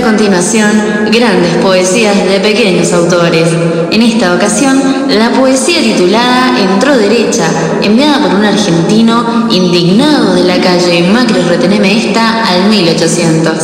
a continuación, grandes poesías de pequeños autores. En esta ocasión, la poesía titulada Entró derecha, enviada por un argentino indignado de la calle Macri reteneme esta al 1800.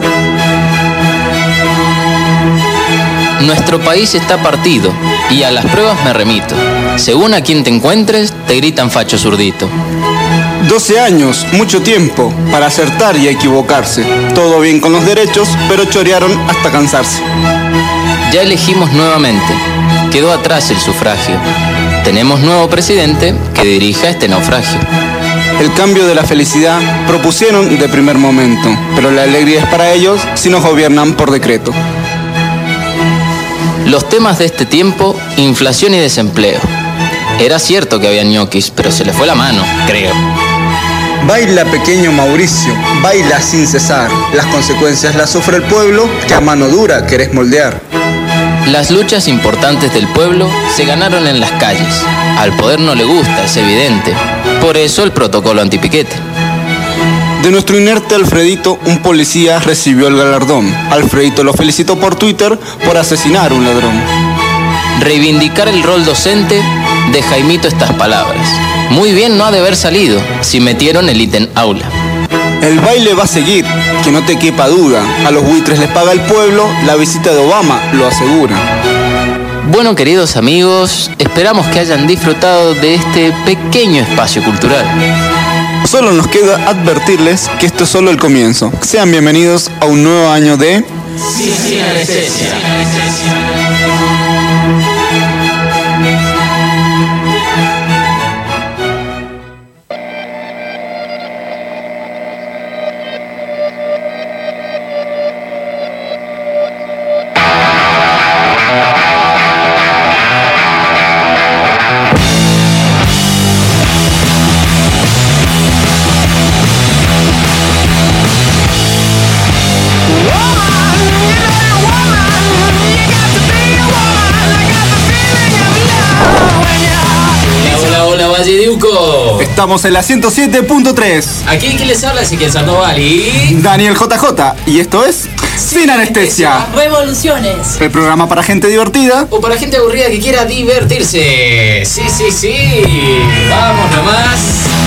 Nuestro país está partido, y a las pruebas me remito. Según a quien te encuentres, te gritan facho zurdito. 12 años, mucho tiempo, para acertar y equivocarse. Todo bien con los derechos, pero chorearon hasta cansarse. Ya elegimos nuevamente, quedó atrás el sufragio. Tenemos nuevo presidente que dirija este naufragio. El cambio de la felicidad propusieron de primer momento, pero la alegría es para ellos si nos gobiernan por decreto. Los temas de este tiempo, inflación y desempleo. Era cierto que había ñoquis, pero se le fue la mano, creo. Baila pequeño Mauricio, baila sin cesar. Las consecuencias las sufre el pueblo que a mano dura querés moldear. Las luchas importantes del pueblo se ganaron en las calles. Al poder no le gusta, es evidente. Por eso el protocolo antipiquete. De nuestro inerte Alfredito, un policía recibió el galardón. Alfredito lo felicitó por Twitter por asesinar a un ladrón. Reivindicar el rol docente de Jaimito estas palabras. Muy bien no ha de haber salido si metieron el ítem aula. El baile va a seguir, que no te quepa duda. A los buitres les paga el pueblo, la visita de Obama lo asegura. Bueno, queridos amigos, esperamos que hayan disfrutado de este pequeño espacio cultural. Solo nos queda advertirles que esto es solo el comienzo. Sean bienvenidos a un nuevo año de... Sin anestesia. Estamos en la 107.3. Aquí quien les habla es Ezequiel Sandoval y... Daniel JJ. Y esto es Sin Anestesia. Revoluciones. El programa para gente divertida. O para gente aburrida que quiera divertirse. Sí. Vamos nomás.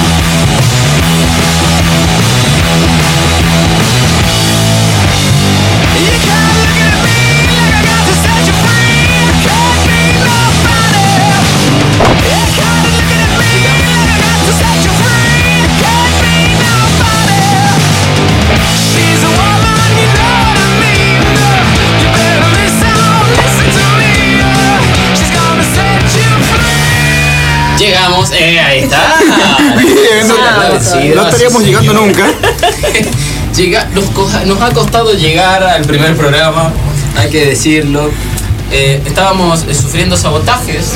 Llegamos, ahí está. Bien, no estaríamos llegando nunca. Nos ha costado llegar al primer programa, hay que decirlo. Estábamos sufriendo sabotajes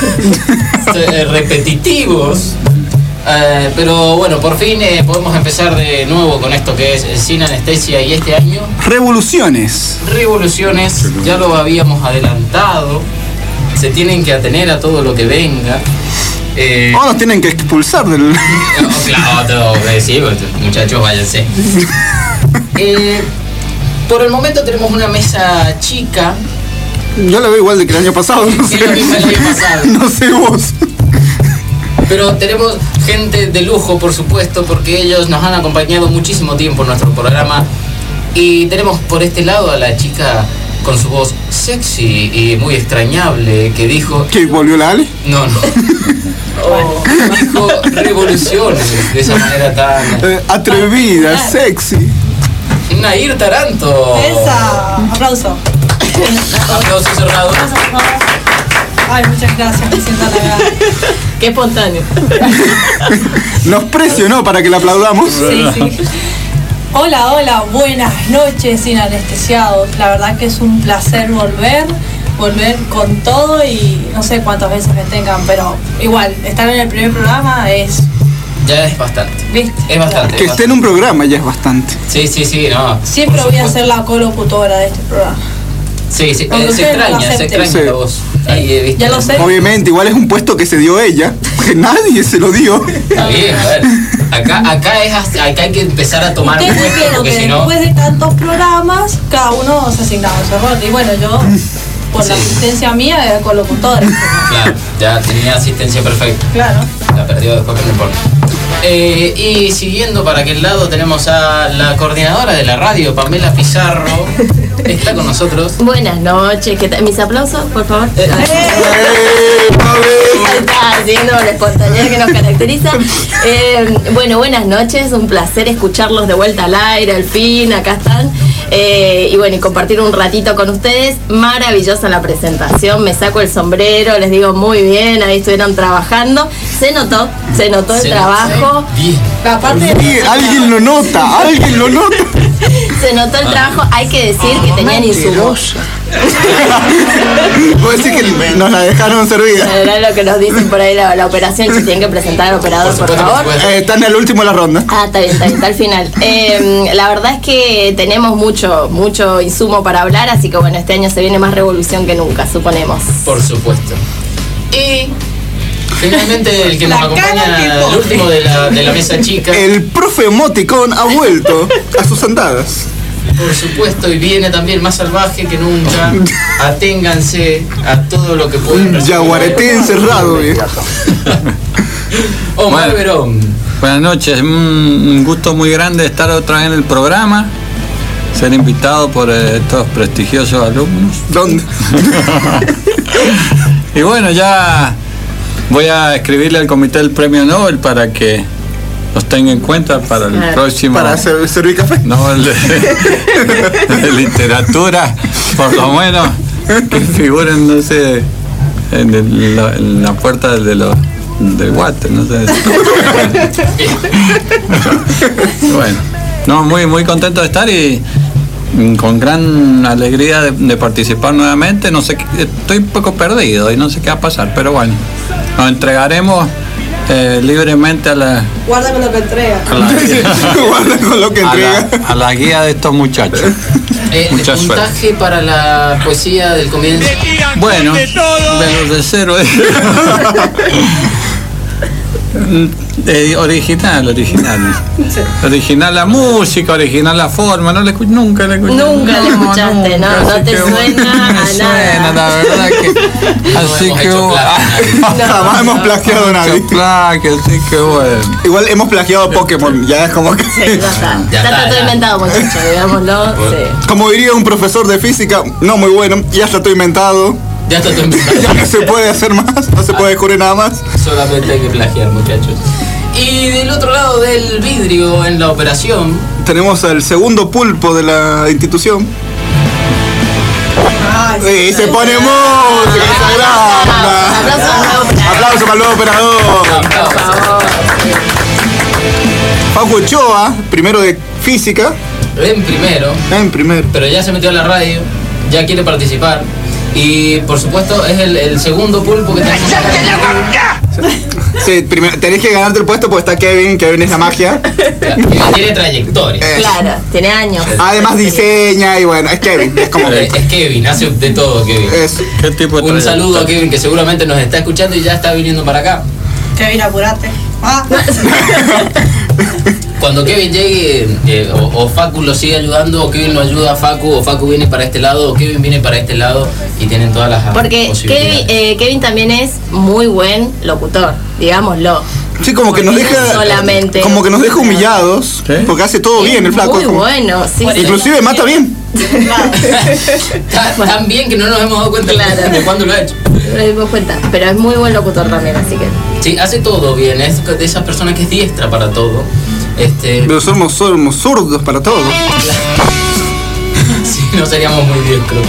repetitivos. Pero bueno, por fin podemos empezar de nuevo con esto que es Sin Anestesia y este año. Revoluciones, ya lo habíamos adelantado. Se tienen que atener a todo lo que venga. Nos tienen que expulsar del... Claro, sí, muchachos, váyanse. Por el momento tenemos una mesa chica. Yo la veo igual de que el año pasado, no sé. No sé vos. Pero tenemos gente de lujo, por supuesto, porque ellos nos han acompañado muchísimo tiempo en nuestro programa. Y tenemos por este lado a la chica con su voz sexy y muy extrañable que dijo... ¿Que volvió la Ale? No. Dijo revoluciones de esa manera tan... atrevida, sexy. Nair Taranto. ¡Esa! Aplauso. Aplausos cerrados. Ay, muchas gracias, me siento halagada. Qué espontáneo. Nos presionó para que la aplaudamos. Sí. Hola, buenas noches, Sin Anestesiados. La verdad que es un placer volver con todo y no sé cuántas veces me tengan, pero igual, estar en el primer programa es... Ya es bastante. ¿Viste? Es bastante. Que esté en un programa ya es bastante. Sí, no. Siempre voy a ser la colocutora de este programa. Sí, se extraña la voz. Ahí, ¿viste? Ya lo sé. Obviamente, igual es un puesto que se dio ella, que nadie se lo dio. Está bien, a ver. Acá hay que empezar a tomar Ustedes puesto supieron porque que si no. después de tantos programas, cada uno se asignaba su rol. Y bueno, yo, por la Sí. asistencia mía, era colocutora. Claro, ya tenía asistencia perfecta. Claro. La perdió después, pero no importa. Y siguiendo para aquel lado tenemos a la coordinadora de la radio, Pamela Pizarro. Está con nosotros. Buenas noches, ¿qué tal? Mis aplausos, por favor. Está haciendo la espontaneidad que nos caracteriza. Bueno, buenas noches, un placer escucharlos de vuelta al aire, al fin, acá están. Y bueno, y compartir un ratito con ustedes. Maravillosa la presentación, me saco el sombrero, les digo muy bien, ahí estuvieron trabajando. Se notó el trabajo. Bien. Aparte Sí, alguien lo nota. Se notó el trabajo, hay que decir que tenían insumos. Puedo decir que nos la dejaron servida. Era lo que nos dicen por ahí la operación, si tienen que presentar al operador, por favor. Está en el último de la ronda. Ah, está bien, está al final. La verdad es que tenemos mucho insumo para hablar, así que bueno, este año se viene más revolución que nunca, suponemos. Por supuesto. Y finalmente el que nos La acompaña, cara que el último de la mesa chica. El profe Emoticon ha vuelto a sus andadas. Por supuesto, y viene también más salvaje que nunca. Aténganse a todo lo que pueden. Un yaguareté encerrado, bien. Omar Bueno. Verón. Buenas noches, un gusto muy grande estar otra vez en el programa, ser invitado por estos prestigiosos alumnos. ¿Dónde? Y bueno, ya voy a escribirle al comité del Premio Nobel para que los tenga en cuenta para el Claro. próximo. Para servir café. No, el de literatura, por lo menos, que figuren, no sé, en la puerta del water, no sé. Bueno, no, muy contento de estar y con gran alegría de participar nuevamente. No sé, estoy un poco perdido y no sé qué va a pasar, pero bueno, nos entregaremos libremente a la guarda con lo que entrega. Guarda con lo que entrega. a la guía de estos muchachos. Mucha suerte. Puntaje para la poesía del comienzo. Bueno, de los de cero. Original. Original la música, original la forma. No le escuché, nunca le escuché. Nunca le escuchaste, no así te que, suena no me a suena, nada. la verdad que. Así hemos que. hecho Jamás hemos plagiado a nadie. Así que bueno. Igual hemos plagiado Pokémon, ya es como que. Sí, ya está. Ya Está está, todo ya. inventado, muchachos, digámoslo. Sí. Como diría un profesor de física, no muy bueno, ya está todo inventado. Ya está todo inventado. Ya no se puede hacer más, no se puede descubrir nada más. Solamente hay que plagiar, muchachos. Y del otro lado del vidrio en la operación. Tenemos al segundo pulpo de la institución. Ay, Y se pone música, sagrada. Aplausos al nuevo operador. Aplauso para el nuevo operador. Por favor. Facu Ochoa, primero de física. En primero, En primero. pero ya se metió a la radio, ya quiere participar. Y por supuesto es el segundo pulpo que tenemos. Sí, tenés que ganarte el puesto porque está Kevin es la magia. Que tiene trayectoria. Claro, tiene años. Además diseña y bueno, es Kevin, es como que Es Kevin, hace de todo Kevin. es. ¿Qué tipo de Un saludo a trayectoria? Kevin que seguramente nos está escuchando y ya está viniendo para acá. Kevin, apurate. Ah. Cuando Kevin llegue, o Facu lo sigue ayudando, o Kevin lo ayuda a Facu, o Facu viene para este lado, o Kevin viene para este lado, y tienen todas las Porque posibilidades. Kevin también es muy buen locutor, digámoslo. Sí, como que nos deja Solamente. como que nos deja humillados, ¿Sí? porque hace todo bien el flaco. Muy es como- bueno, sí. sí. Inclusive mata bien. Tan bien que no nos hemos dado cuenta Claro. de cuándo lo ha hecho. No nos dimos cuenta, pero es muy buen locutor también, así que. Sí, hace todo bien, es de esas personas que es diestra para todo. Pero somos zurdos para todo. Sí, no seríamos muy diestros.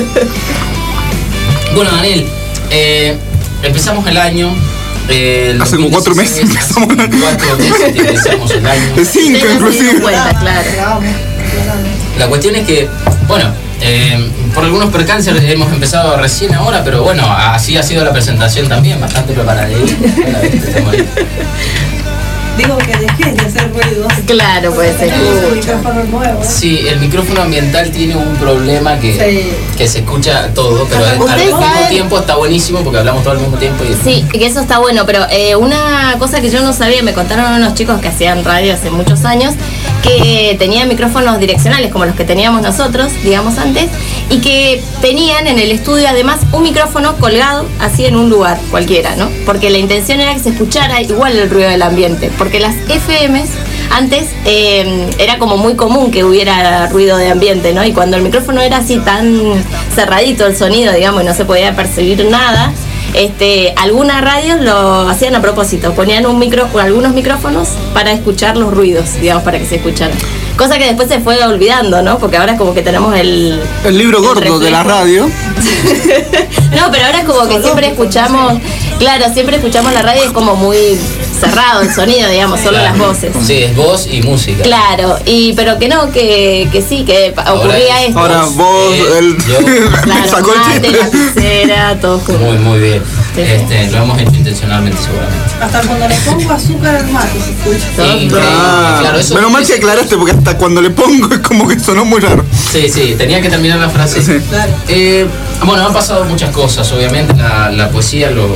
Bueno, Daniel, empezamos el año. Hace como 4 meses empezamos el año. 4 meses que empezamos el año. De 5 Ustedes no se dieron inclusive. cuenta, claro. La cuestión es que, bueno, por algunos percances hemos empezado recién ahora, pero bueno, así ha sido la presentación también, bastante preparada. Digo que dejes de hacer ruidos. Claro, pues se Tenemos un escucha. micrófono nuevo. Sí, el micrófono ambiental tiene un problema que se escucha todo, pero al Ustedes mismo saben- tiempo está buenísimo porque hablamos todo al mismo tiempo. Sí, que eso está bueno, pero una cosa que yo no sabía, me contaron unos chicos que hacían radio hace muchos años, que tenían micrófonos direccionales como los que teníamos nosotros, digamos antes, y que tenían en el estudio además un micrófono colgado así en un lugar cualquiera, ¿no? Porque la intención era que se escuchara igual el ruido del ambiente, porque las FMs antes era como muy común que hubiera ruido de ambiente, ¿no? Y cuando el micrófono era así tan cerradito el sonido, digamos, y no se podía percibir nada, algunas radios lo hacían a propósito, ponían algunos micrófonos para escuchar los ruidos, digamos, para que se escucharan. Cosa que después se fue olvidando, ¿no? Porque ahora es como que tenemos el libro gordo reflejo de la radio. No, pero ahora es como que siempre escuchamos, claro, siempre escuchamos la radio y es como muy cerrado el sonido, digamos, solo las voces. Sí, es voz y música. Claro, pero que no, que sí, que ocurría esto. Ahora vos, yo- Claro, sacó el mate, chiste. lapicera, todo como... Muy bien. Sí. Lo hemos hecho intencionalmente seguramente. Hasta cuando le pongo azúcar al mate se escucha. Todo. Increíble, Ah, claro, eso- menos mal que aclaraste porque hasta cuando le pongo es como que sonó muy raro. Sí, tenía que terminar la frase. Sí. Claro. Bueno, han pasado muchas cosas, obviamente la poesía lo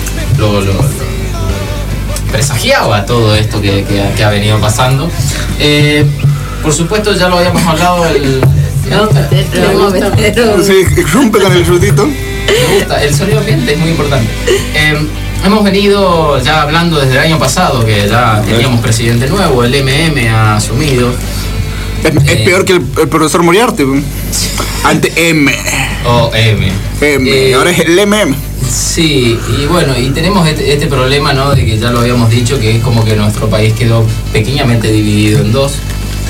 presagiaba todo esto que ha venido pasando. Por supuesto, ya lo habíamos hablado, Vamos a meter un- Sí, rompe con el frutito. me gusta, el sonido ambiente es muy importante. Hemos venido ya hablando desde el año pasado que ya teníamos presidente nuevo, el MM ha asumido. Es peor que el profesor Moriarty. Ante M. O M. Ahora es el MM. Sí, y bueno, y tenemos este problema, ¿no? De que ya lo habíamos dicho, que es como que nuestro país quedó pequeñamente dividido en dos.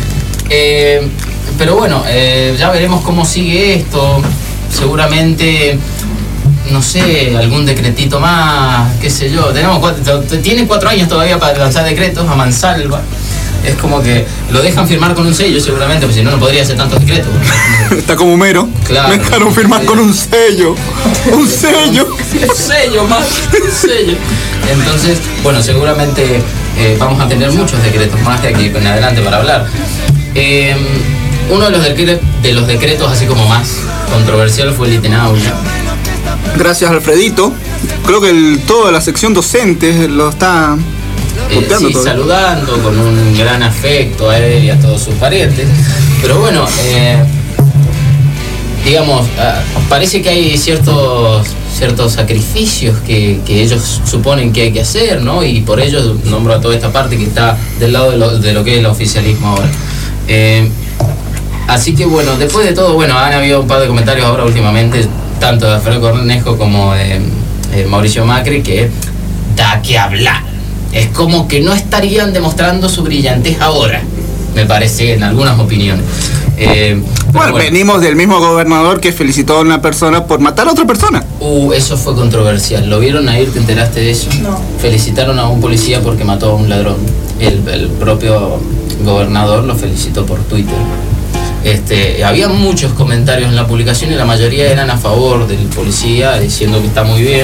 Pero bueno, ya veremos cómo sigue esto. Seguramente, no sé, algún decretito más, qué sé yo. Tiene 4 años todavía para lanzar decretos a mansalva. Es como que lo dejan firmar con un sello seguramente, porque si no, no podría hacer tantos decretos. Está como Homero. Claro. Me dejaron firmar con un sello. Un sello. Un sello más, un sello. Entonces, bueno, seguramente vamos a tener muchos decretos más de aquí en adelante para hablar. Uno de los decretos así como más controversial fue el Itenauya. Gracias, Alfredito. Creo que toda la sección docente lo está puteando Sí, todo. saludando con un gran afecto a él y a todos sus parientes. Pero bueno, digamos, parece que hay ciertos sacrificios que ellos suponen que hay que hacer, ¿no? Y por ello nombro a toda esta parte que está del lado de lo que es el oficialismo ahora. Así que bueno, después de todo, bueno, han habido un par de comentarios ahora últimamente, tanto de Alfredo Cornejo como de Mauricio Macri, que da que hablar. Es como que no estarían demostrando su brillantez ahora, me parece, en algunas opiniones. Bueno, venimos del mismo gobernador que felicitó a una persona por matar a otra persona. Eso fue controversial. ¿Lo vieron ahí? ¿Te enteraste de eso? No. Felicitaron a un policía porque mató a un ladrón. El propio gobernador lo felicitó por Twitter. Había muchos comentarios en la publicación y la mayoría eran a favor del policía, diciendo que está muy bien.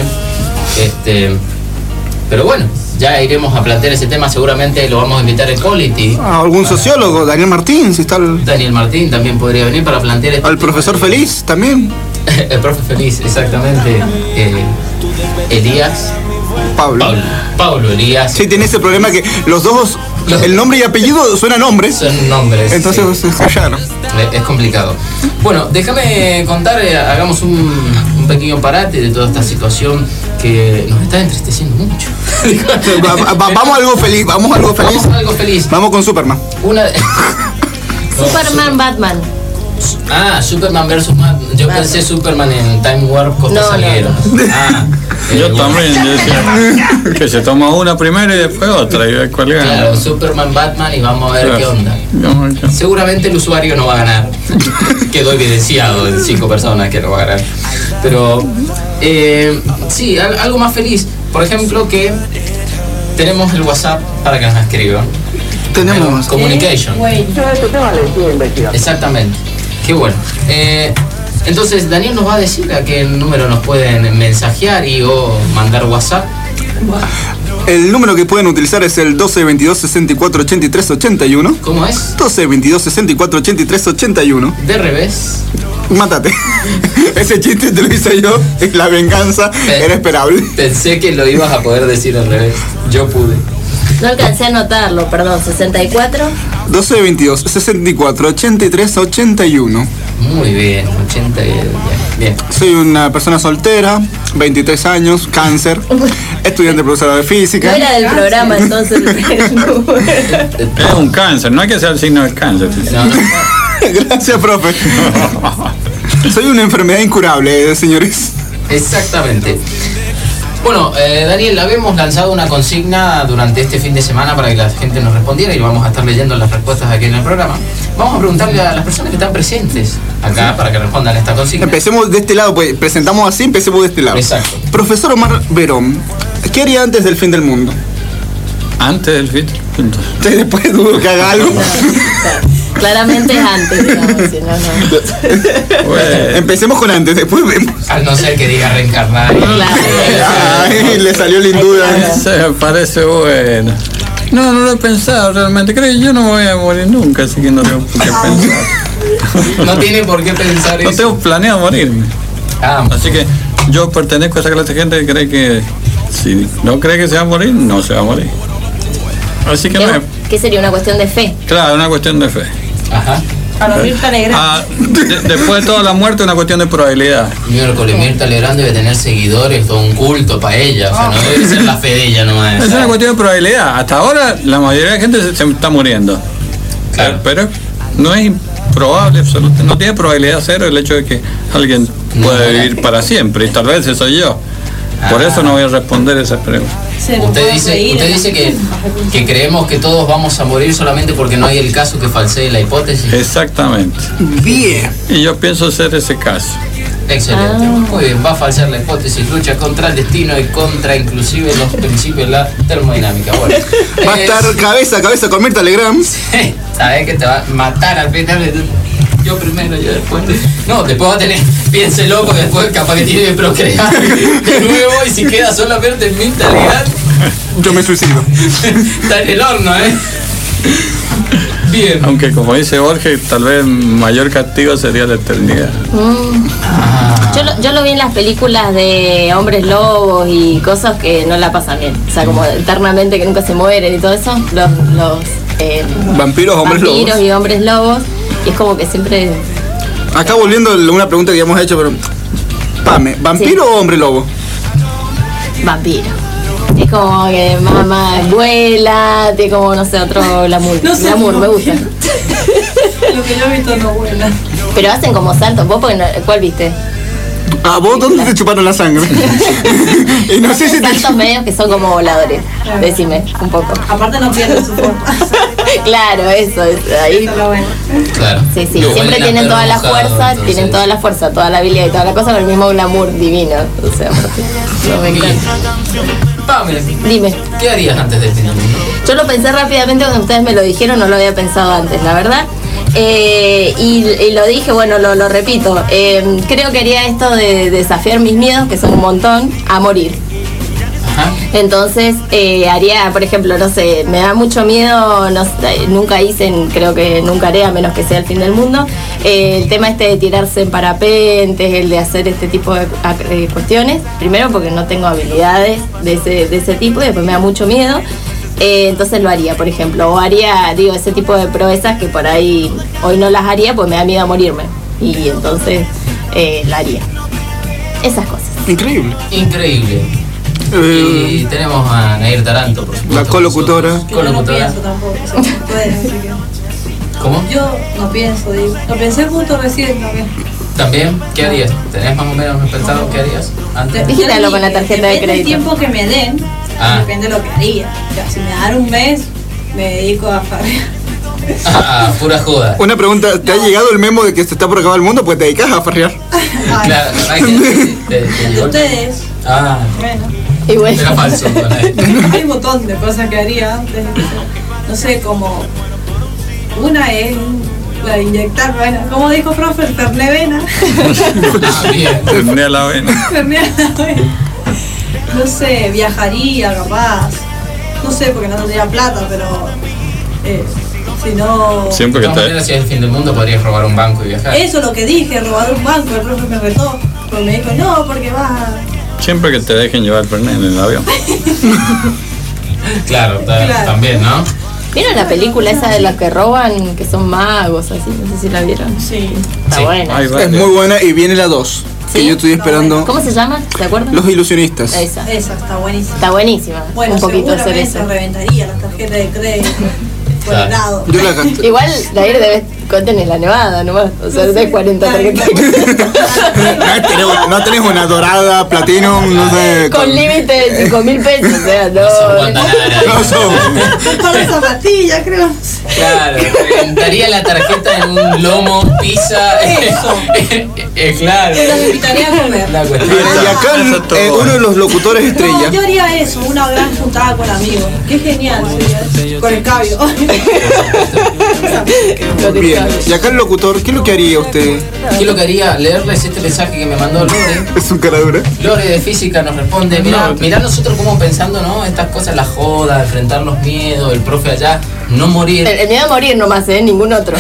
Pero bueno, ya iremos a plantear ese tema, seguramente lo vamos a invitar al Polity. Algún sociólogo, Daniel Martín, si está Daniel Martín también podría venir para plantear este al tema. profesor Feliz también. El profe Feliz, exactamente. Elías. Pablo Elías. Sí, tiene ese problema que los dos, el nombre y apellido suenan nombres. Son nombres. Entonces sí. se callaron. Es complicado. Bueno, déjame contar, hagamos un pequeño parate de toda esta situación que nos está entristeciendo mucho. Vamos a algo feliz, vamos a algo feliz. Vamos a algo feliz. Vamos con Superman. Superman, Batman. Superman versus Batman. Yo pensé Superman en Time Warp Costa No, Salguero. Yo bueno. también, yo decía que se toma una primero y después otra y ve cuál gana. Claro, Superman, Batman y vamos a ver Claro. qué onda. Vamos a ver qué- Seguramente el usuario no va a ganar. Quedó evidenciado en 5 personas que no va a ganar. Pero sí, algo más feliz. Por ejemplo, que tenemos el WhatsApp para que nos escriban. Tenemos. Communication. Güey. Exactamente. Qué bueno. Entonces, Daniel nos va a decir a qué número nos pueden mensajear y o mandar WhatsApp. El número que pueden utilizar es el 12 22 64 83 81. ¿Cómo es? 12 22 64 83 81. De revés. Mátate. Ese chiste te lo hice yo. La venganza era esperable. Pensé que lo ibas a poder decir al revés. Yo pude. No alcancé a anotarlo, perdón. 64. 12 22 64 83 81. Muy bien, 80 bien. Soy una persona soltera, 23 años, cáncer, estudiante profesora de No física. era del programa, entonces. Es un cáncer, no hay que ser el signo del cáncer. No, no. Gracias, profe. Soy una enfermedad incurable, señores. Exactamente. Bueno, Daniel, habíamos lanzado una consigna durante este fin de semana para que la gente nos respondiera y vamos a estar leyendo las respuestas aquí en el programa. Vamos a preguntarle a las personas que están presentes acá para que respondan a esta consigna. Empecemos de este lado, pues presentamos así, empecemos de este lado. Exacto. Profesor Omar Verón, ¿qué haría antes del fin del mundo? Antes del fit. Después dudo que haga algo. Claramente es antes, digamos. Si no. Bueno, Empecemos con antes, después vemos. Al no ser que diga reencarnar. Claro. Ay, le salió la duda. se me parece bueno. No lo he pensado realmente. Creo que yo no voy a morir nunca, así que no tengo por qué pensar. No tiene por qué pensar No eso. tengo planeado morirme. Ah, Así que yo pertenezco a esa clase de gente que cree que si no cree que se va a morir, no se va a morir. Así que no es. ¿Qué sería una cuestión de fe? Claro, una cuestión de fe. ajá. Para Mirta Legrand. Después de toda la muerte, una cuestión de probabilidad. Miércoles, Mirta Legrand debe tener seguidores, todo un culto para ella. O sea, no debe ser la fe de ella nomás. Es una cuestión de probabilidad. Hasta ahora, la mayoría de la gente se está muriendo. Claro. Pero no es improbable, no tiene probabilidad cero el hecho de que alguien pueda vivir para siempre. Y tal vez ese soy yo. Por eso no voy a responder esa pregunta. Usted dice que creemos que todos vamos a morir solamente porque no hay el caso que falsee la hipótesis. Exactamente. Bien. Y yo pienso ser ese caso. Excelente. Muy bien, va a falsear la hipótesis, lucha contra el destino y contra inclusive los principios de la termodinámica. Bueno, Va a estar cabeza a cabeza con Mirta Legrand. sabes que te va a matar al final. Yo primero, yo después. No, después va a tener, piense loco, después capaz que tiene que procrear de nuevo y si queda solamente en Mirta Legrand, Yo me suicido. está en el horno, Bien. Aunque como dice Borges, tal vez mayor castigo sería la eternidad. Yo lo vi en las películas de hombres lobos y cosas que no la pasan bien. O sea, como eternamente que nunca se mueren y todo eso. Los Vampiros, hombres vampiros lobos. y hombres lobos. Y es como que siempre. Acá volviendo a una pregunta que ya hemos hecho, pero. Pame, ¿vampiro Sí. o hombre lobo? Vampiro. Es como que mamá vuela, tiene como, no sé, otro glamour. No sé, Glamour, me gusta. Lo que yo he visto no vuela. Pero hacen como saltos. ¿Vos cuál viste? Ah, ¿vos dónde te chuparon la sangre? Y no sé si te Saltos medios que son como voladores. Decime, un poco. Aparte no pierden su forma. Claro, eso, ahí. Eso es lo bueno. Claro. Sí, sí, No, siempre huelen a tienen perro toda la mojado, fuerza, entonces. tienen toda la fuerza, toda la habilidad y toda la cosa con el mismo glamour divino. O sea, no me encanta. Pame, Dime, ¿qué harías antes del fin del mundo? yo lo pensé rápidamente cuando ustedes me lo dijeron, no lo había pensado antes, la verdad. Y lo dije, bueno, lo repito. Creo que haría esto de desafiar mis miedos, que son un montón, a morir. Ajá. Entonces haría, por ejemplo, no sé, me da mucho miedo, no sé, nunca hice, creo que nunca haré a menos que sea el fin del mundo, el tema este de tirarse en parapentes, el de hacer este tipo de cuestiones, primero porque no tengo habilidades de ese tipo y después me da mucho miedo. Entonces lo haría, por ejemplo, o haría, digo, ese tipo de proezas que por ahí hoy no las haría, pues me da miedo a morirme y entonces la haría. Esas cosas. Increíble. Increíble. Y tenemos a Nair Taranto, por supuesto. La colocutora. Que yo no Colocutora. pienso tampoco. O sea, no puede, así que- ¿Cómo? Yo no pienso, digo. Lo pensé justo recién también. ¿También? ¿Qué harías? ¿Tenés más o menos pensado qué harías antes? Dígalo con la tarjeta de Depende crédito. del tiempo que me den, depende de lo que haría. O sea, si me dan un mes, me dedico a farrear. Ah, pura joda. Una pregunta, ¿te ha llegado el memo de que se está por acabar el mundo? Pues te dedicas a farrear. Ay, Claro, hay que te de llegó- ustedes, Ah, bueno. Y bueno. era falso. Hay un montón de cosas que haría antes. No sé, como. Una es la de inyectar, bueno, como dijo profe, el Fernevena. Ah, bien. Terminé la vena. No sé, viajaría capaz. no sé, porque no tendría plata, pero si no... Siempre De que todas maneras, si es el fin del mundo, podrías robar un banco y viajar. Eso es lo que dije, robar un banco, el profe me retó, pero me dijo, no, porque vas a... Siempre que te dejen llevar el en el avión. Claro, Claro. también, ¿no? ¿Vieron la película esa de las que roban, que son magos, así? No sé si la vieron. Sí. Está Sí. buena. Hay Es varios. muy buena y viene la 2, que ¿Sí? yo estoy esperando. ¿Cómo se llama? ¿Se acuerdan? Los ilusionistas. Esa. Esa está buenísima. Está buenísima. Bueno, un poquito hacer seguramente eso. reventaría las tarjetas de crédito por Claro. el lado. Yo la gasté. Igual la ir debes contener la nevada nomás. O sea, de 40 tarjetas. No tenés una dorada, platinum, no sé. Con límite de 5.000 pesos. O sea, No son no. guantanaras. No son. Un par de zapatillas, creo. Claro, reventaría la tarjeta en un lomo, pizza. Eso. Claro. Los invitaría a comer. La cuestión. Bien, y acá Eso es todo uno bueno. de los locutores No, estrella. yo haría eso, una gran juntada con amigos. Qué genial sería. Con el cabio. Bien, y acá el locutor, ¿qué es lo que haría usted? ¿Qué es lo que haría? Leerles este mensaje que me mandó Lore. Es un cara dura. Lore de física nos responde, mirá nosotros como pensando, ¿no? Estas cosas, la joda, enfrentar los miedos, el profe allá, no morir. El miedo a morir nomás, ningún otro.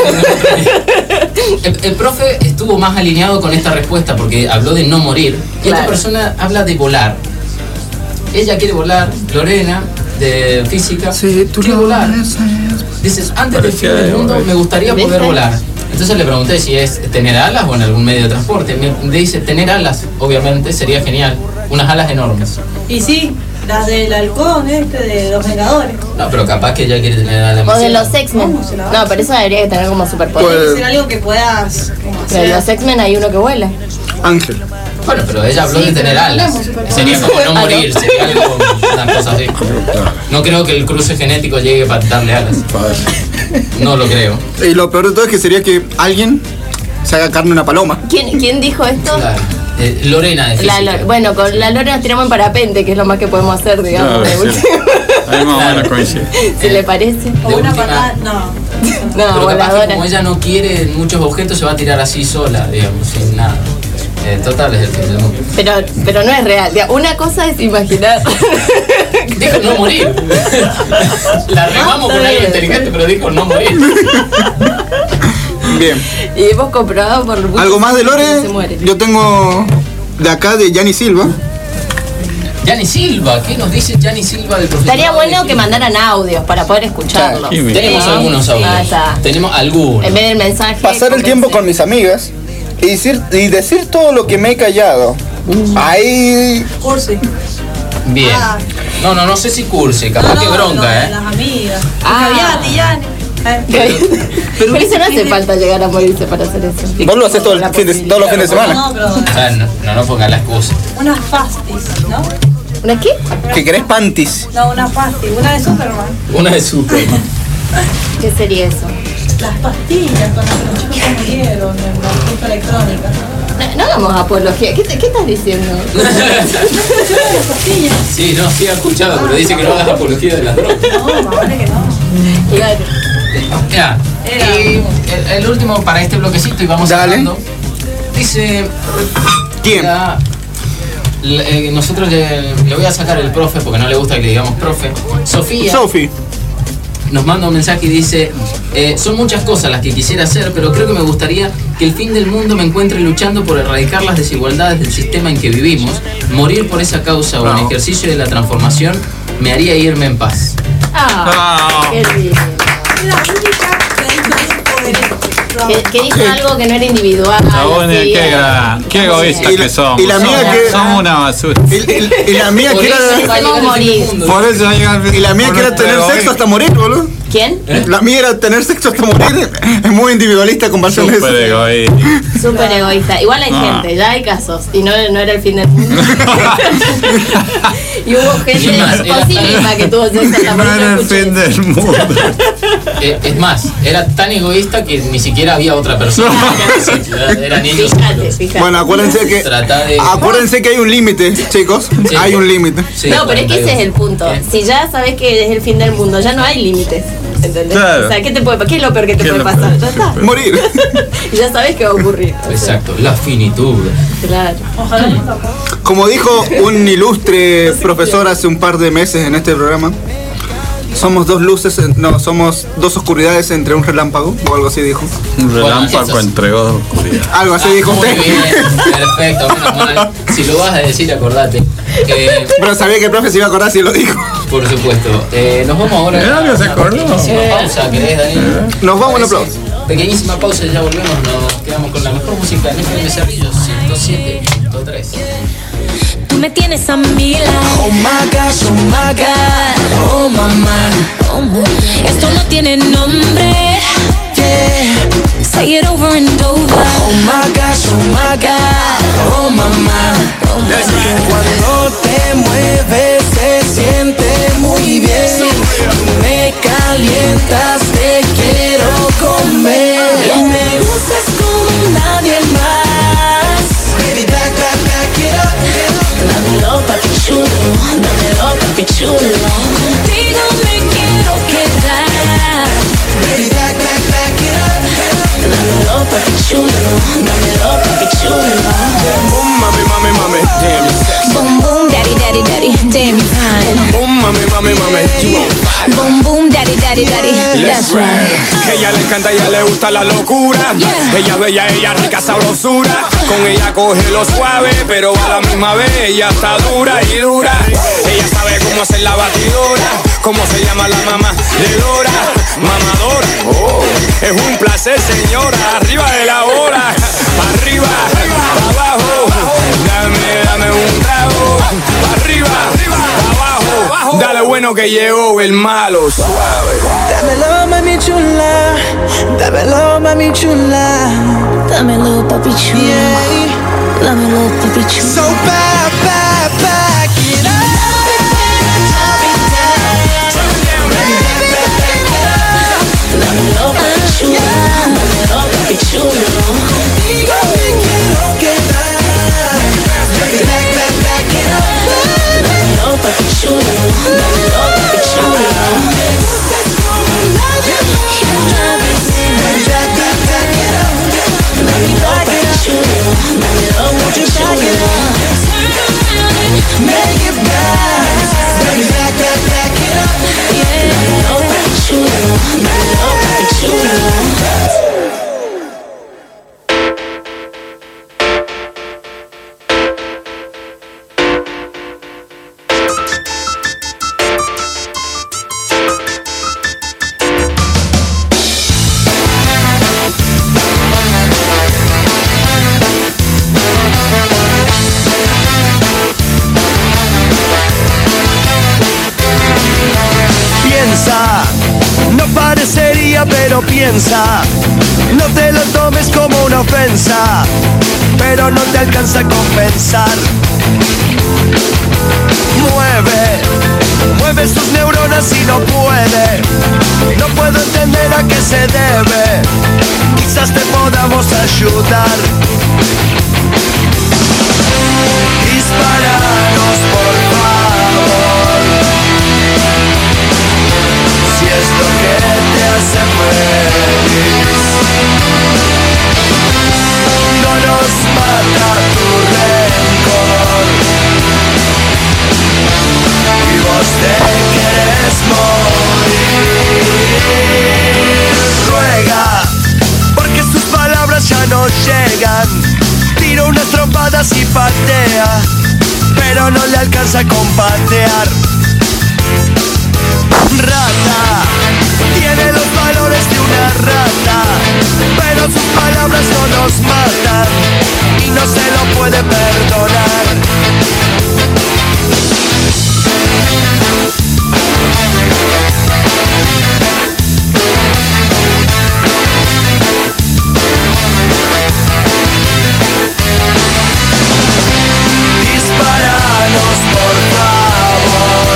El profe estuvo más alineado con esta respuesta porque habló de no morir. Y esta Claro. persona habla de volar. Ella quiere volar, Lorena, de física, quiere volar. Dices, antes del fin del mundo me gustaría poder ¿Viste? volar. Entonces le pregunté si es tener alas o en algún medio de transporte. Me dice, tener alas, obviamente, sería genial. Unas alas enormes. Y sí, las del halcón, de los Vengadores. No, pero capaz que ella quiere tener alas O más. de los X-Men. ¿Cómo se la va? No, pero eso debería que tener como superpoder. Pues- Tiene que ser algo que puedas como Pero de los hacer. X-Men hay uno que vuela. Ángel. Bueno, pero ella habló Sí, de tener pero no alas. tenemos superpoder. Sería como no Ah, ¿no? morir, sería algo, una cosa así. No creo que el cruce genético llegue para darle alas. No lo creo. Y lo peor de todo es que sería que alguien se haga carne una paloma. ¿Quién dijo esto? Claro. Lorena de física. Bueno, con la Lore nos tiramos en parapente, que es lo más que podemos hacer, digamos. Claro, de sí. última. Ahí más o menos coincide. Si le parece. O De una última- patada. No. No, Pero capaz que voladora. como ella no quiere muchos objetos, se va a tirar así sola, digamos, sin nada. Total, es el fin del mundo. Pero no es real. Una cosa es imaginar. Dijo no morir. La remamos con Está algo bien. inteligente, pero dijo no morir. Bien. Y hemos comprobado por muchos ¿Algo más de sitios que Lore? se muere. Yo tengo de acá de Gianni Silva. Gianni Silva, ¿qué nos dice Gianni Silva del profesor? Estaría bueno que mandaran audios para poder escucharlos. Claro. Tenemos ¿No? algunos audios. Ah, está. Tenemos algunos. En vez del mensaje. Pasar el tiempo con mis amigas y decir todo lo que me he callado. Ahí. Cursi. Bien. Ah. No sé si curse, capaz que bronca, Las amigas. Ah. Caviati, Yani. Pero eso no hace falta llegar a morirse para hacer eso. Vos lo haces todos los fines de semana. No, pero No pongan la excusa. unas pastis, ¿no? ¿Una qué? Que querés panties. No, una pastis, una de Superman. Una de Superman. ¿Qué sería eso? Las pastillas con las que los chicos se murieron en la fiesta electrónica. No hagamos apología. ¿Qué estás diciendo? Las pastillas. Sí, no, sí he escuchado, pero dice que no hagas apología de las drogas. No, más vale que no. Claro. Ya. Y el último para este bloquecito y vamos Dale. hablando. Dice. ¿Quién? Nosotros le voy a sacar el profe porque no le gusta que le digamos profe. Sofía Sofi. nos manda un mensaje y dice: son muchas cosas las que quisiera hacer, pero creo que me gustaría que el fin del mundo me encuentre luchando por erradicar las desigualdades del sistema en que vivimos. Morir por esa causa o en No. ejercicio de la transformación me haría irme en paz. Ah, qué lindo. Es la única que dijo esto Que dijo algo que no era individual. Está bueno, así, qué egoístas Y la- que somos. y la mía que- Somos una basura. Y la mía Por que eso era. va a llegar el fin del mundo. Por eso llega al fin. Y la mía por que era nuestro tener egoísmo. sexo hasta morir, boludo. ¿Quién? La mía era tener sexo hasta morir. Es muy individualista con comparación a Súper eso. egoísta. Súper egoísta. Igual hay Ah. gente, ya hay casos. Y no era el fin del mundo. Y hubo gente Y más, era con sí tan- misma que tuvo sexo hasta No morir. era Yo el escuché fin eso. del mundo. Es más, era tan egoísta que ni siquiera había otra persona. Era niños. Fíjate. Bueno, acuérdense que hay un límite, chicos. Sí. Hay un límite. Sí, No, pero es que ese es el punto. Si ya sabes que es el fin del mundo, ya no hay límites. ¿entendés? Claro. O sea, ¿qué es lo peor que te puede pasar? Ya está. Morir. Y ya sabes qué va a ocurrir. O sea, Exacto, la finitud. claro. Ojalá no tampoco. Como dijo un ilustre profesor hace un par de meses en este programa, somos dos luces, no, somos dos oscuridades entre un relámpago, o algo así dijo. Un Bueno, relámpago eso es. entre dos oscuridades. Algo así dijo Muy usted. bien, perfecto, menos mal. Si lo vas a decir, acordate. Pero sabía que el profe se iba a acordar si lo dijo. Por supuesto. Nos vamos ahora Mirá que se una acordó. pequeñísima pausa, ¿querés, Dani? Nos vamos, un Parece. aplauso. Pequeñísima pausa y ya volvemos. Nos quedamos con la mejor música en FM Cerrillos 107.3. Tú me tienes a mi lado. Oh my gosh, oh my God, oh mamá. Esto no tiene nombre. Yeah. Say it over and over. Oh my gosh, oh my God, oh mamá. Cuando te mueves se siente muy bien. Tú me calientas, te quiero comer. Y me gustas como nadie más. Baby, back, back, back it up. Dámelo papi chulo, dámelo papi chulo. Contigo me quiero quedar. Baby, back, back, back it up. Dámelo papi chulo, dámelo papi chulo. Boom, mami, mami, mami, damn you sexy. Boom boom, daddy, daddy, daddy, damn you fine. Boom, mami, mami, mami, you on fire. Boom boom, daddy, daddy, daddy, that's right. Ella le encanta, ella le gusta la locura. Yeah. Ella bella, ella rica sabrosura. Con ella coge lo suave, pero a la misma vez ella está dura y dura. Ella sabe cómo hacer la batidora. Cómo se llama la mamá de Dora. Mamadora. Oh, es un placer, señora. Arriba de la hora. Arriba, abajo. Dame un trago. Arriba, abajo. Dale bueno que llegó el malo suave. Dámelo, mami chula. Dámelo, mami chula. Dámelo, papi chulo. Yeah. Dámelo, papi chulo. So back it up. Dámelo papi chulo, dámelo papi chulo. Contigo me quiero quedar. Back it up. Dámelo papi chulo, dámelo papi chulo. Me gustas como nadie más. Back it up. Dámelo papi chulo, dámelo papi chulo. Make it bounce. Back it up. Dámelo papi chulo, dámelo papi chulo. Piensa, no parecería, pero piensa. No te lo tomes como una ofensa, pero no te alcanza a compensar. Mueve sus neuronas y no puede. No puedo entender a qué se debe. Quizás te podamos ayudar. Disparanos, por favor. Si es lo que te hace feliz. No nos mata tu rencor. Y vos te quieres morir. Ruega, porque sus palabras ya no llegan. Tira unas trompadas y patea, pero no le alcanza con patear. Rata, tiene los valores de una rata, pero sus palabras no nos matan y no se lo puede perdonar. Disparanos, por favor.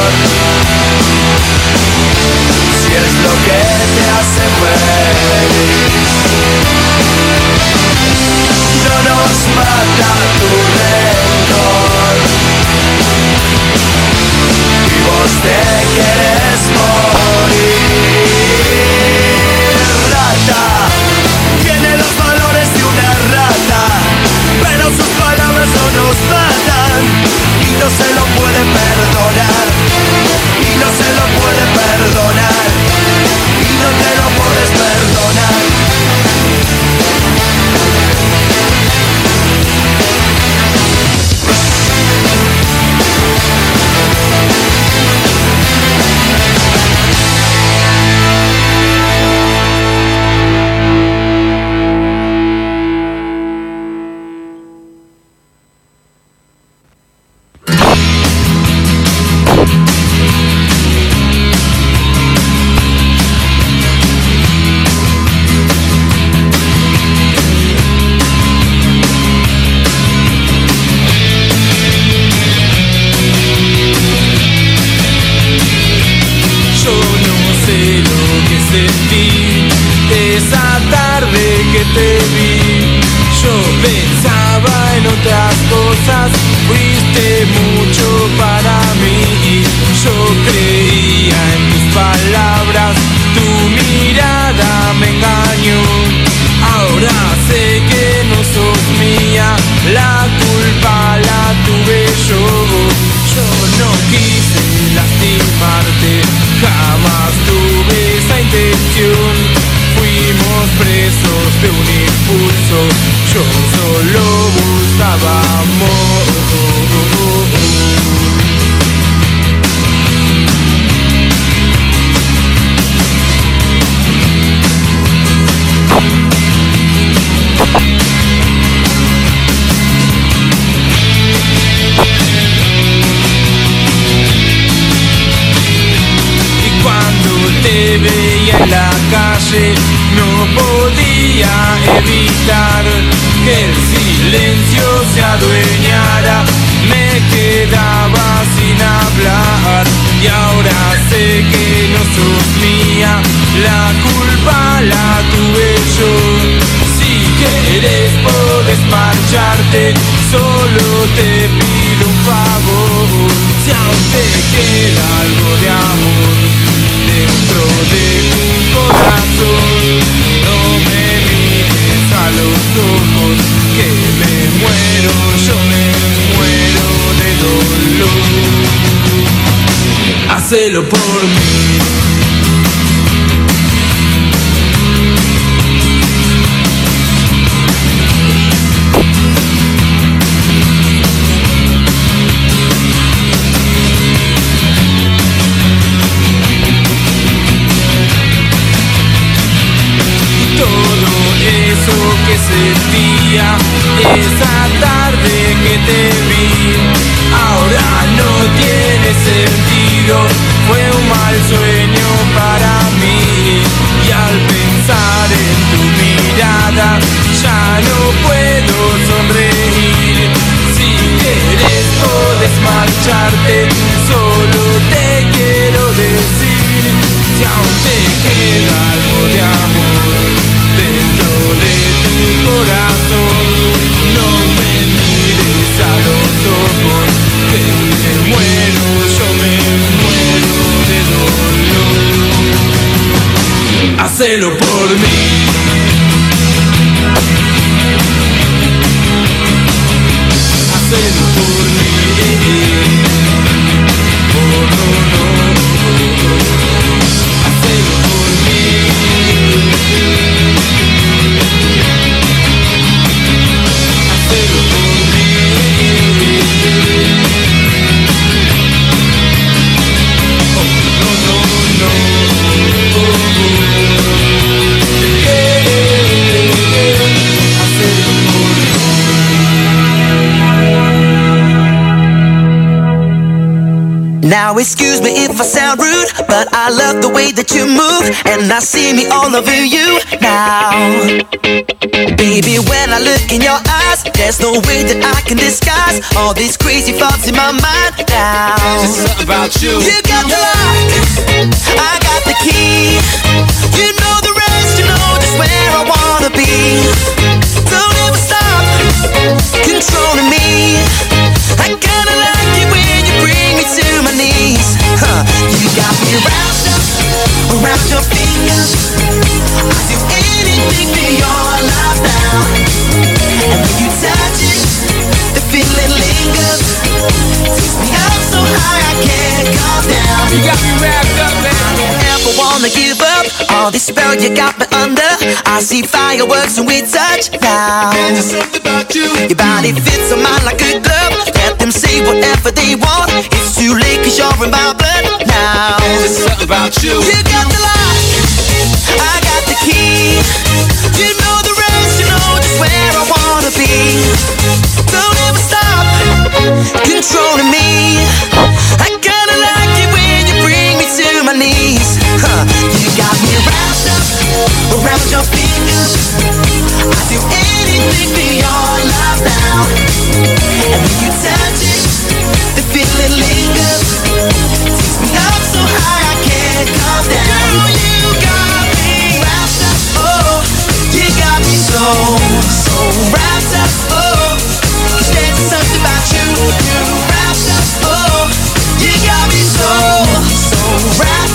sentí esa tarde que te vi. Yo pensaba en otras cosas, fuiste mucho para mí. Yo creía en tus palabras, tu mirada me engañó. Ahora sé que no sos mía, la culpa la tuve yo. Yo no quise lastimarte, jamás tuve esa intención. Fuimos presos de un impulso, yo solo buscaba amor. Y cuando te veía en la calle no podía evitar que el silencio se adueñara. Me quedaba sin hablar y ahora sé que no sos mía, la culpa la tuve yo. Si quieres podés marcharte, solo te pido un favor. Si aún te queda algo de amor dentro de tu corazón, no me mires a los ojos, que me muero, yo me muero de dolor. Hacelo por mí. Que sentía esa tarde que te vi, ahora no tiene sentido, fue un mal sueño para mí. Y al pensar en tu mirada ya no puedo sonreír. Si quieres podés marcharte, solo te quiero decir, si aún te queda algo de amor dentro de tu corazón, no me mires a los ojos, que me muero, yo me muero de dolor. Hacelo por mí. Hacelo por mí. Oh, no, no. Hacelo por mí. Hacelo por mí. Oh, no, no, no. Oh, hacelo por mí. Now excuse me if I sound rude, but I love the way that you move, and I see me all over you now. Baby, when I look in your eyes, there's no way that I can disguise all these crazy thoughts in my mind now. It's something about you. You got the lock, I got the key. You know the rest, you know just where I wanna be. Don't ever stop controlling me. I kinda like it when you bring me to my knees. You got me wrapped up around your fingers. I do anything for your love now. And when you touch it, the feeling lingers. Takes me up so high I can't come down. You got me wrapped up, man. I don't ever wanna give up. All this spell you got me under. I see fireworks when we touch now. There's something about you. Your body fits on mine like a glove. Let them say whatever they want. It's too late 'cause you're in my blood now. There's something about you. You got the lock, I got the key. You know the rest, you know just where I wanna be. Don't ever stop controlling me. I kinda like it when you bring me to my knees. You got me wrapped up around your fingers. I do anything for your love now. And when you touch it, the feeling lingers. Takes me up so high I can't come down. You got me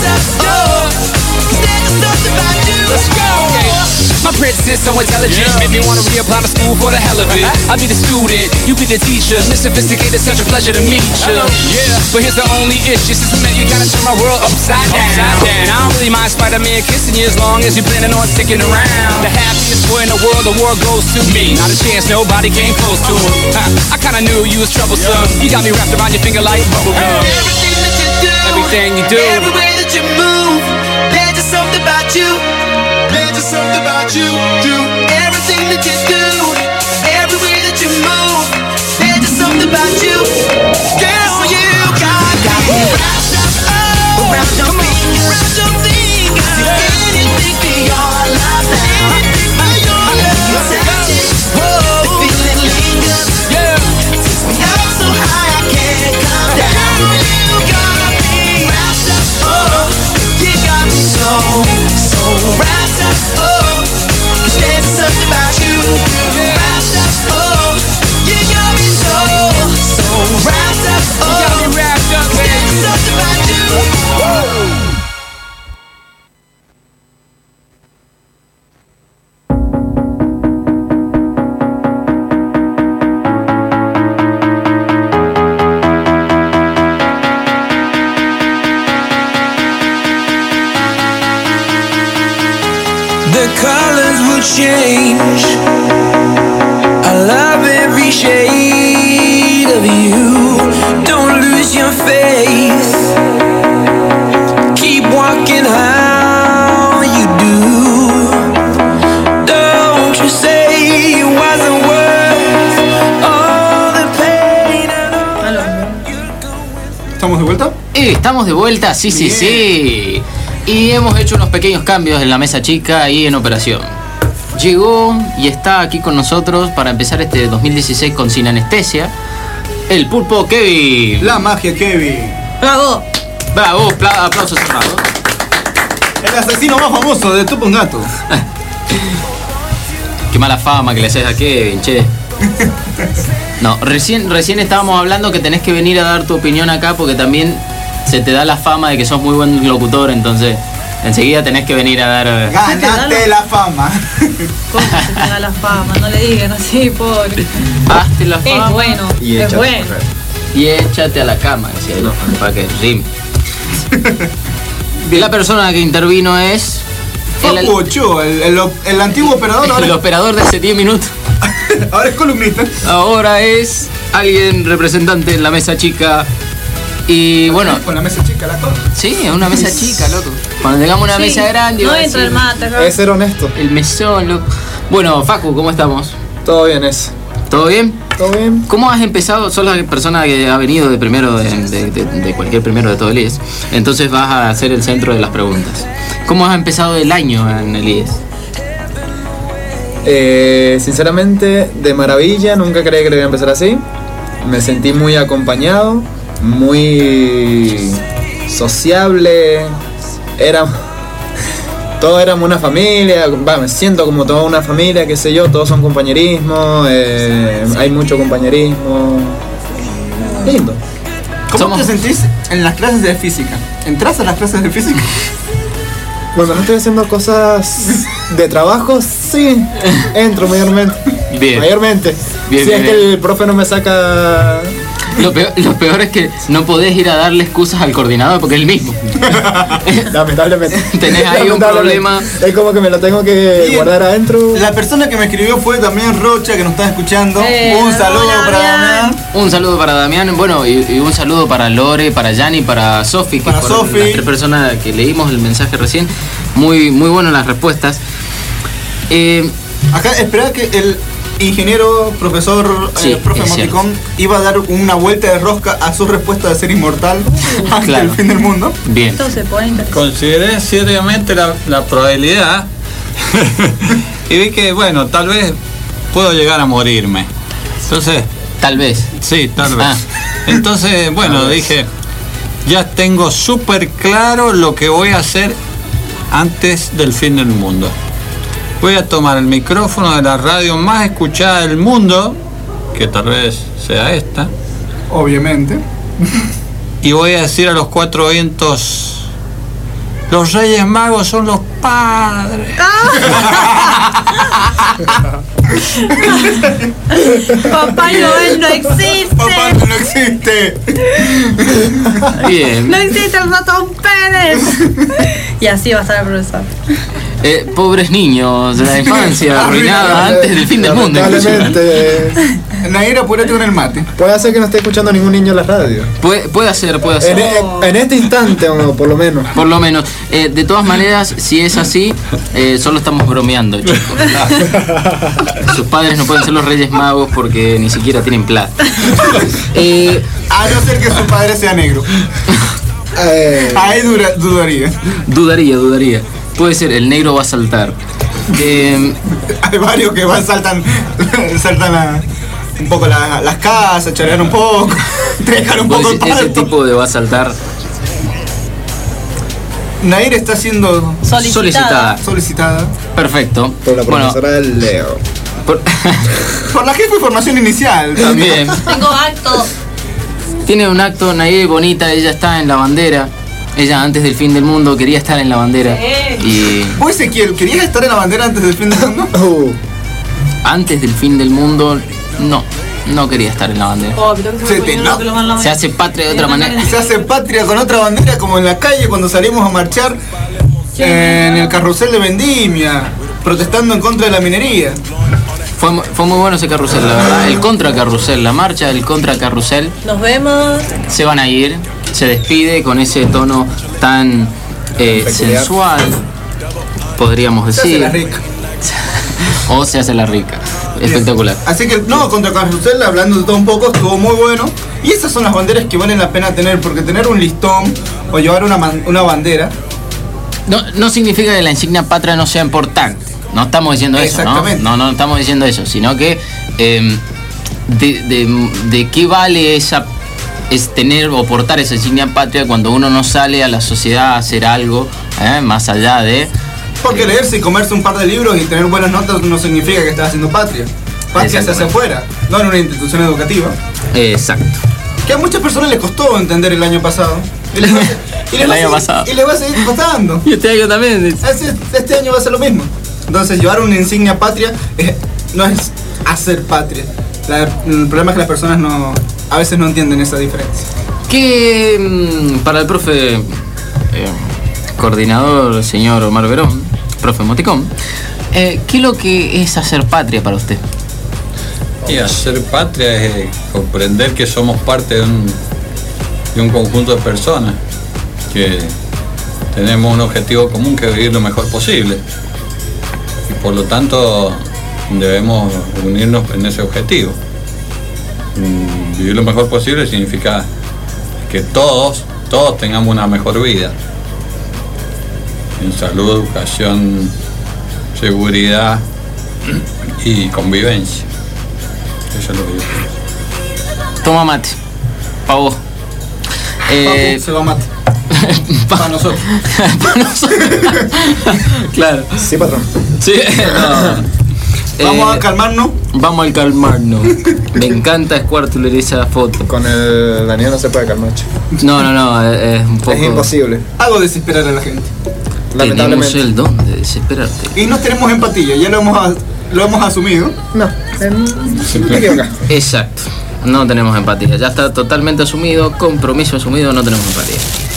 Let's go. My princess so intelligent, made me want to reapply to school for the hell of it. I'll be the student, you be the teacher. Miss Sophisticated, such a pleasure to meet you. Yeah, but here's the only issue. Since we met, you gotta turn my world upside down. And I don't really mind Spider-Man kissing you as long as you're planning on sticking around. The happiest boy in the world goes to me. Not a chance, nobody came close to him. I kinda knew you was troublesome. You got me wrapped around your finger like bubblegum. Everything that you do, everything you do, every way that you move, there's just something about you. There's just something about you. Everything that you do, every way that you move, there's just something about you. Girl, you got me wrapped up around your fingers. Anything for your love now. Anything for your love. Touch it, the feeling lingers. Takes me up so high I can't come down. You got me wrapped up, you got me so wrapped up, 'cause there's something about you. Wrapped up, you got me so wrapped up, you got me wrapped up, baby. There's something about you. The colors will change. I love every shade of you. Don't lose your faith. Keep walking how you do. Don't you say it wasn't worth all the pain and all. ¿Estamos de vuelta? Estamos de vuelta, sí, sí, sí. Y hemos hecho unos pequeños cambios en la mesa chica y en operación. Llegó y está aquí con nosotros para empezar este 2016 con Sin Anestesia, el pulpo Kevin. La magia Kevin. ¡Bravo! Bravo, aplausos cerrados. El asesino más famoso de Tupungato. Qué mala fama que le haces a Kevin, che. No, recién estábamos hablando que tenés que venir a dar tu opinión acá porque también se te da la fama de que sos muy buen locutor, entonces enseguida tenés que venir a dar... Ganaste la fama. ¿Cómo se te da la fama? No le digan así, pobre. Hazte la fama. Es bueno, Y es bueno. Y échate a la cama, decía yo, para que rime. La persona que intervino es... Facu Ochoa, el antiguo operador. El operador de hace 10 minutos. Ahora es columnista. Ahora es alguien representante en la mesa chica. Y bueno. Con la mesa chica, la cosa. Sí, es una mesa chica, loco. Cuando tengamos una mesa grande. No entra el mate acá. Es ser honesto. El mesón, loco. Bueno, Facu, ¿cómo estamos? Todo bien, eso. ¿Todo bien? Todo bien. ¿Cómo has empezado? Sos la persona que ha venido de primero de cualquier primero de todo el IES. Entonces vas a ser el centro de las preguntas. ¿Cómo has empezado el año en el IES? Sinceramente, de maravilla. Nunca creí que le iba a empezar así. Me sentí muy acompañado, muy sociable. Todos éramos una familia, me siento como toda una familia, qué sé yo, todos son compañerismo, hay mucho compañerismo. Lindo. ¿Cómo te sentís en las clases de física? ¿Entras a las clases de física? Cuando no estoy haciendo cosas de trabajo, sí, entro mayormente. Bien. Mayormente. Bien, si bien, es que el profe no me saca... Lo peor es que no podés ir a darle excusas al coordinador porque es el mismo. Lamentablemente. Tenés ahí un problema. Es como que me lo tengo que guardar adentro. La persona que me escribió fue también Rocha, que nos está escuchando. Un saludo para Damián. Un saludo para Damián, bueno, y un saludo para Lore, para Yanni, para Sofi, que fueron las tres personas que leímos el mensaje recién. Muy buenas las respuestas. Acá esperaba que el ingeniero, profesor, profe Moticón iba a dar una vuelta de rosca a su respuesta de ser inmortal hasta el fin del mundo. Bien. Entonces, consideré seriamente la probabilidad y vi que, bueno, tal vez puedo llegar a morirme. Entonces... Tal vez. Sí, tal vez. Entonces, bueno, dije, ya tengo súper claro lo que voy a hacer antes del fin del mundo. Voy a tomar el micrófono de la radio más escuchada del mundo, que tal vez sea esta. Obviamente. Y voy a decir a los cuatro vientos Los Reyes Magos son los padres. Papá Noel no existe. Papá no existe. Bien. No existe el ratón Pérez. Y así va a estar el profesor. Pobres niños de la infancia arruinada antes del fin del mundo. Lamentablemente. Nair, apúrate con el mate. Puede ser que no esté escuchando ningún niño en la radio. Puede ser. En este instante, o por lo menos. Por lo menos. De todas maneras, si es así, solo estamos bromeando, chicos. Sus padres no pueden ser los Reyes Magos porque ni siquiera tienen plata. A no ser que su padre sea negro. Ahí dudaría. Dudaría. Puede ser, el negro va a saltar. Hay varios que saltan un poco las casas, chorean un poco, trejan un poco el ese palto. tipo de va a saltar. Nair está siendo Solicitada. Perfecto. Por la profesora del Leo. Por la jefa de formación inicial También. Tengo acto. Tiene un acto, Nair bonita, ella está en la bandera. Ella antes del fin del mundo quería estar en la bandera. Y ¿Vos, Ezequiel, querías estar en la bandera antes del fin del mundo? antes del fin del mundo, no quería estar en la bandera. Se hace patria de otra manera. Se hace patria con otra bandera, como en la calle cuando salimos a marchar en el carrusel de Vendimia, protestando en contra de la minería. Fue muy bueno ese carrusel, la verdad. El contra carrusel, la marcha del contra carrusel. Nos vemos. Se van a ir, se despide con ese tono tan sensual, podríamos decir. Se hace la rica. O se hace la rica. Espectacular. Así que contra carrusel, hablando de todo un poco, estuvo muy bueno. Y esas son las banderas que valen la pena tener, porque tener un listón o llevar una bandera no significa que la insignia patria no sea importante. No estamos diciendo eso, exactamente. No estamos diciendo eso, sino que de qué vale es tener o portar esa insignia patria cuando uno no sale a la sociedad a hacer algo más allá de... Porque leerse y comerse un par de libros y tener buenas notas no significa que estás haciendo patria. Patria se hace afuera, no en una institución educativa. Exacto. Que a muchas personas les costó entender el año pasado. Y les va a seguir costando. Y este año también. Este año va a ser lo mismo. Entonces llevar una insignia patria no es hacer patria. El problema es que las personas a veces no entienden esa diferencia. Que para el profe coordinador, señor Omar Verón, profe Moticón, ¿qué es lo que es hacer patria para usted? Y hacer patria es comprender que somos parte de un conjunto de personas que tenemos un objetivo común, que es vivir lo mejor posible. Y por lo tanto debemos unirnos en ese objetivo. Vivir lo mejor posible significa que todos tengamos una mejor vida. En salud, educación, seguridad y convivencia. Eso es lo que yo pienso. Toma mate. Pa' vos. Se va mate. Para nosotros. Para nosotros. Claro. Sí, patrón. Sí, no. Vamos a calmarnos. Vamos a calmarnos. Me encanta escuartular esa foto. Con el Daniel no se puede calmar, chico. No, es un poco... Es imposible. Hago desesperar a la gente. Tenemos el don de desesperarte. Y no tenemos empatía, ya lo hemos asumido. No, me equivoco. Exacto. No tenemos empatía. Ya está totalmente asumido, compromiso asumido, no tenemos empatía.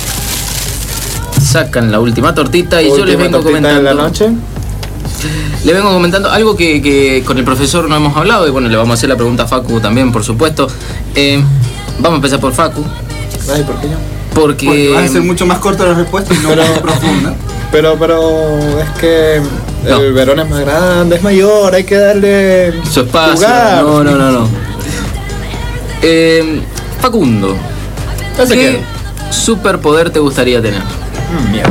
Sacan la última tortita y yo les vengo comentando. De la noche. Le vengo comentando algo que con el profesor no hemos hablado, y bueno, le vamos a hacer la pregunta a Facu también, por supuesto. Vamos a empezar por Facu. Ay, ¿por qué yo? Porque van a ser mucho más cortas las respuestas y no más profundas. Pero es que el Verón es más grande, es mayor, hay que darle su espacio. Lugar. No. Facundo, ¿qué superpoder te gustaría tener? Mierda.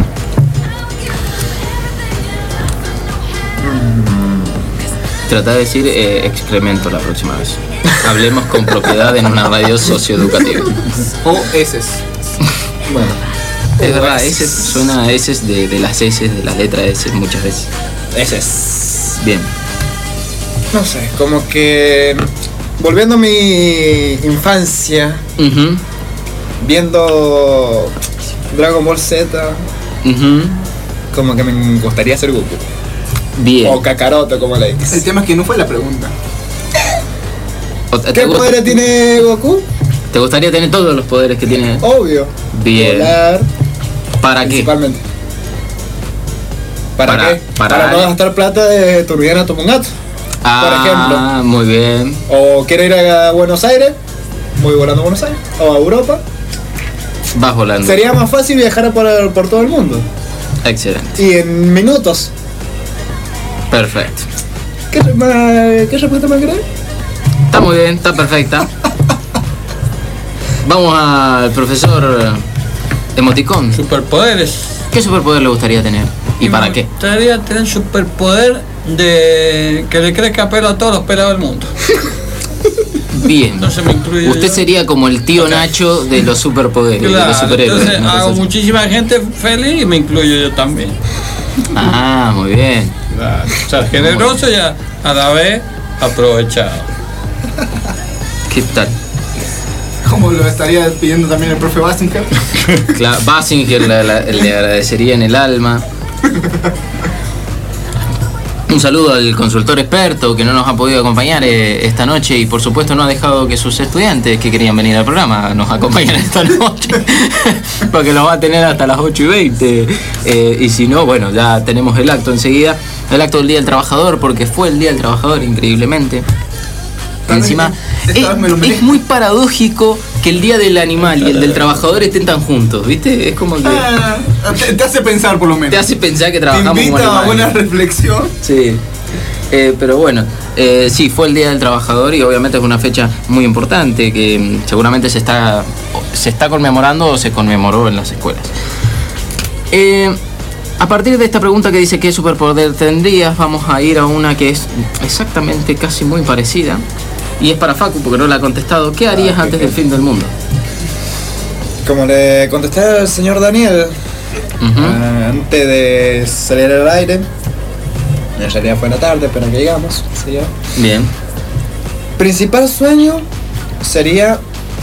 Trata de decir excremento la próxima vez. Hablemos con propiedad en una radio socioeducativa. O heces. Bueno. Es verdad, heces suena a heces de las heces, de las letras heces muchas veces. Heces. Bien. No sé, como que volviendo a mi infancia, viendo Dragon Ball Z, como que me gustaría ser Goku. Bien. O Kakaroto, como le dices. El tema es que no fue la pregunta. ¿Qué poderes tiene Goku? ¿Te gustaría tener todos los poderes que tiene? Obvio. Bien. Volar. ¿Para qué? Principalmente. ¿Para qué? Para no gastar plata de Turbiana Tomongato. Por ejemplo. Muy bien. O quiero ir a Buenos Aires. Voy volando a Buenos Aires. O a Europa. Vas volando. Sería más fácil viajar por todo el mundo. Excelente. Y en minutos. Perfecto. ¿Qué respuesta más querés? Está muy bien, está perfecta. Vamos al profesor Emoticón. Superpoderes. ¿Qué superpoder le gustaría tener? ¿Y para qué? Me gustaría tener superpoder de que le crezca pelo a todos los pelados del mundo. Bien. Entonces me incluye Usted yo. sería como el tío Nacho de los superpoderes, de los superhéroes. Entonces ¿no? hago muchísima gente feliz y me incluyo yo también. Muy bien. O sea, generoso y a la vez aprovechado. ¿Qué tal? Como lo estaría pidiendo también el profe Basinger. Claro, Basinger le agradecería en el alma. Un saludo al consultor experto que no nos ha podido acompañar esta noche y por supuesto no ha dejado que sus estudiantes que querían venir al programa nos acompañen esta noche porque los va a tener hasta las 8:20 y si no, bueno, ya tenemos el acto enseguida, el acto del Día del Trabajador, porque fue el Día del Trabajador increíblemente. Encima es muy paradójico que el Día del Animal y el del Trabajador estén tan juntos, ¿viste? Es como que te hace pensar por lo menos. te hace pensar que trabajamos Te como invita a animales. buena reflexión. Sí. Pero bueno, sí, fue el Día del Trabajador y obviamente es una fecha muy importante que seguramente se está conmemorando o se conmemoró en las escuelas. A partir de esta pregunta que dice ¿qué superpoder tendrías? Vamos a ir a una que es exactamente casi muy parecida y es para Facu porque no la ha contestado. ¿Qué harías antes del fin del mundo? Como le contesté al señor Daniel, antes de salir al aire, en realidad fue en la tarde, pero que llegamos, ¿sí? Bien. Principal sueño sería,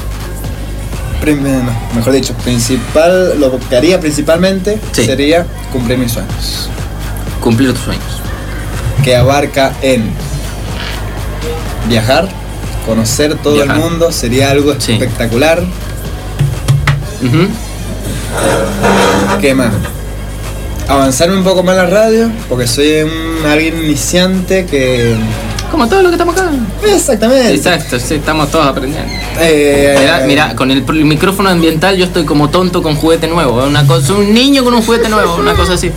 mejor dicho, lo que haría principalmente sería cumplir mis sueños. Cumplir tus sueños. Que abarca en viajar, conocer todo el mundo, sería algo espectacular. ¿Qué más? Avanzarme un poco más en la radio, porque soy alguien iniciante que... Como todo lo que estamos acá. Exactamente. Exacto, sí, estamos todos aprendiendo. Mirá, Mirá, con el micrófono ambiental yo estoy como tonto con juguete nuevo. Una cosa, un niño con un juguete nuevo, una cosa así.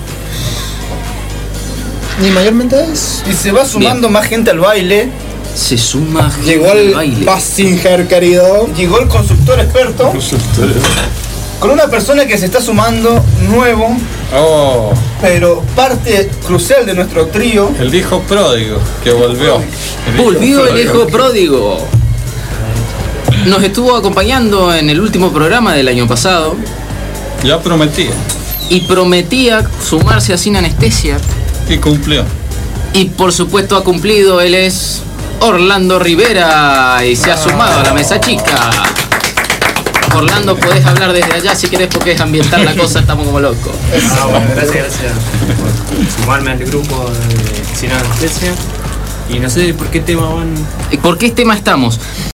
Ni mayormente es. Y se va sumando más gente al baile. Se suma gente Llegó al el baile. Basinger, querido. Llegó el consultor experto. Con una persona que se está sumando nuevo. Pero parte crucial de nuestro trío. El hijo pródigo que volvió. Volvió el hijo pródigo. Nos estuvo acompañando en el último programa del año pasado. Ya prometía. Y prometía sumarse a Sin Anestesia. Y cumplió. Y por supuesto ha cumplido. Él es Orlando Rivera y se ha sumado a la mesa chica. Orlando, podés hablar desde allá si querés porque es ambientar la cosa, estamos como locos. Bueno, gracias por sumarme al grupo de Sin Anestesia. Y no sé por qué tema van. ¿Por qué tema estamos?